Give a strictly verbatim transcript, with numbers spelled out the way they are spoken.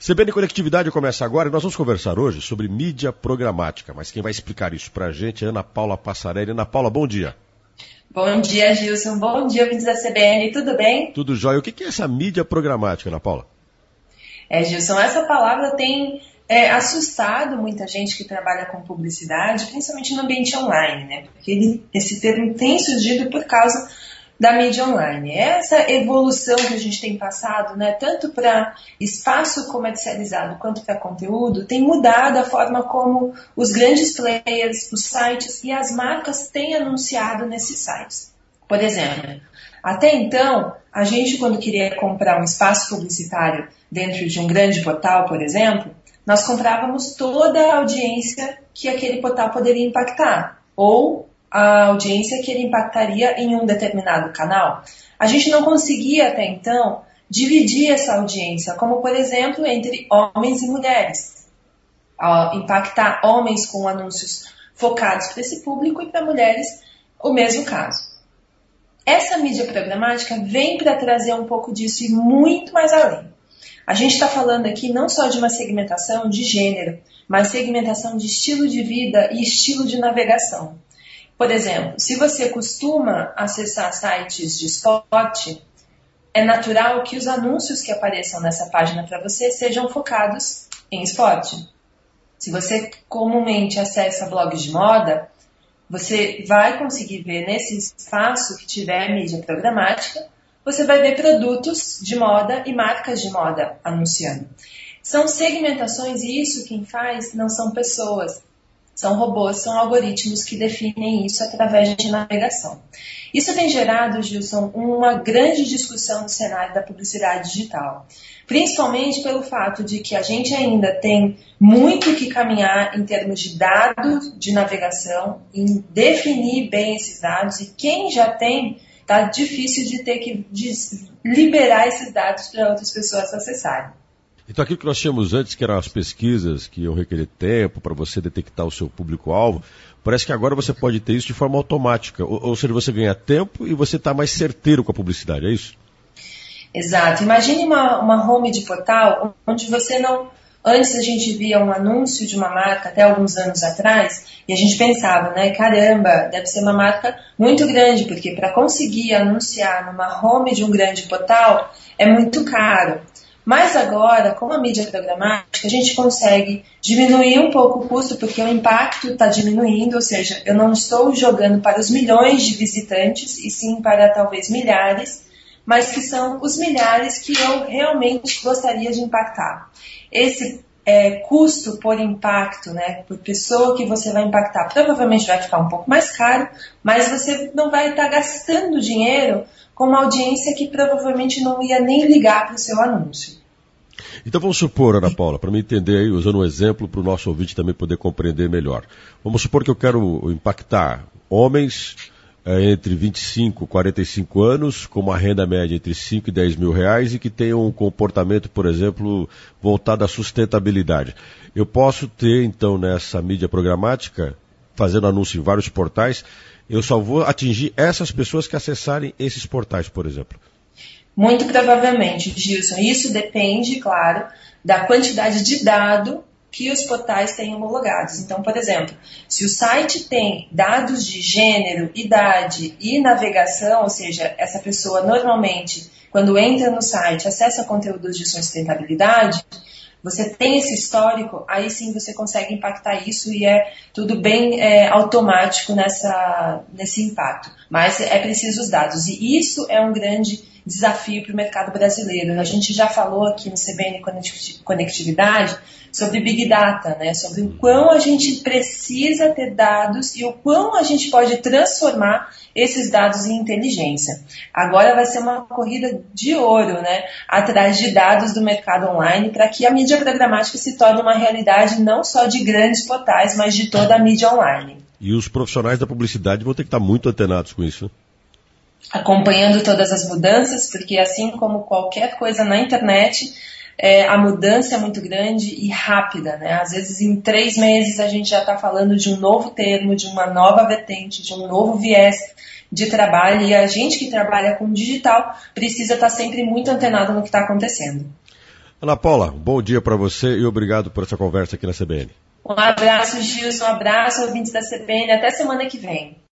C B N Conectividade começa agora e nós vamos conversar hoje sobre mídia programática. Mas quem vai explicar isso para a gente é Ana Paula Passarelli. Ana Paula, bom dia. Bom dia, Gilson. Bom dia, ouvintes da C B N. Tudo bem? Tudo jóia. O que é essa mídia programática, Ana Paula? É, Gilson, essa palavra tem é, assustado muita gente que trabalha com publicidade, principalmente no ambiente online, né? Porque ele, esse termo tem surgido por causa da mídia online. Essa evolução que a gente tem passado, né, tanto para espaço comercializado quanto para conteúdo, tem mudado a forma como os grandes players, os sites e as marcas têm anunciado nesses sites. Por exemplo, até então, a gente quando queria comprar um espaço publicitário dentro de um grande portal, por exemplo, nós comprávamos toda a audiência que aquele portal poderia impactar, ou a audiência que ele impactaria em um determinado canal. A gente não conseguia até então dividir essa audiência, como por exemplo entre homens e mulheres. Impactar homens com anúncios focados para esse público e para mulheres o mesmo caso. Essa mídia programática vem para trazer um pouco disso e muito mais além. A gente está falando aqui não só de uma segmentação de gênero, mas segmentação de estilo de vida e estilo de navegação. Por exemplo, se você costuma acessar sites de esporte, é natural que os anúncios que apareçam nessa página para você sejam focados em esporte. Se você comumente acessa blogs de moda, você vai conseguir ver nesse espaço que tiver mídia programática, você vai ver produtos de moda e marcas de moda anunciando. São segmentações e isso quem faz não são pessoas. São robôs, são algoritmos que definem isso através de navegação. Isso tem gerado, Gilson, uma grande discussão no cenário da publicidade digital. Principalmente pelo fato de que a gente ainda tem muito que caminhar em termos de dados de navegação, em definir bem esses dados, e quem já tem, está difícil de ter que liberar esses dados para outras pessoas acessarem. Então aquilo que nós tínhamos antes, que eram as pesquisas que iam requerer tempo para você detectar o seu público-alvo, parece que agora você pode ter isso de forma automática, ou, ou seja, você ganha tempo e você está mais certeiro com a publicidade, é isso? Exato. Imagine uma, uma home de portal onde você não... Antes a gente via um anúncio de uma marca até alguns anos atrás e a gente pensava, né, caramba, deve ser uma marca muito grande, porque para conseguir anunciar numa home de um grande portal é muito caro. Mas agora, com a mídia programática, a gente consegue diminuir um pouco o custo, porque o impacto está diminuindo, ou seja, eu não estou jogando para os milhões de visitantes, e sim para talvez milhares, mas que são os milhares que eu realmente gostaria de impactar. Esse é, custo por impacto, né, por pessoa que você vai impactar, provavelmente vai ficar um pouco mais caro, mas você não vai estar gastando dinheiro com uma audiência que provavelmente não ia nem ligar para o seu anúncio. Então vamos supor, Ana Paula, para me entender aí, usando um exemplo para o nosso ouvinte também poder compreender melhor. Vamos supor que eu quero impactar homens é, entre vinte e cinco e quarenta e cinco anos, com uma renda média entre cinco e dez mil reais e que tenham um comportamento, por exemplo, voltado à sustentabilidade. Eu posso ter, então, nessa mídia programática, fazendo anúncio em vários portais, eu só vou atingir essas pessoas que acessarem esses portais, por exemplo. Muito provavelmente, Gilson. Isso depende, claro, da quantidade de dado que os portais têm homologados. Então, por exemplo, se o site tem dados de gênero, idade e navegação, ou seja, essa pessoa normalmente, quando entra no site, acessa conteúdos de sustentabilidade, você tem esse histórico, aí sim você consegue impactar isso e é tudo bem é, automático nessa, nesse impacto. Mas é preciso os dados. E isso é um grande desafio para o mercado brasileiro. A gente já falou aqui no C B N Conectividade sobre Big Data, né? Sobre o quão a gente precisa ter dados e o quão a gente pode transformar esses dados em inteligência. Agora vai ser uma corrida de ouro, né? Atrás de dados do mercado online para que a mídia programática se torne uma realidade não só de grandes portais, mas de toda a mídia online. E os profissionais da publicidade vão ter que estar muito antenados com isso, né? Acompanhando todas as mudanças, porque assim como qualquer coisa na internet, é, a mudança é muito grande e rápida, né? Às vezes em três meses a gente já está falando de um novo termo, de uma nova vertente, de um novo viés de trabalho, e a gente que trabalha com digital precisa estar sempre muito antenado no que está acontecendo. Ana Paula, bom dia para você e obrigado por essa conversa aqui na C B N. Um abraço, Gilson, um abraço, ouvintes da C B N, até semana que vem.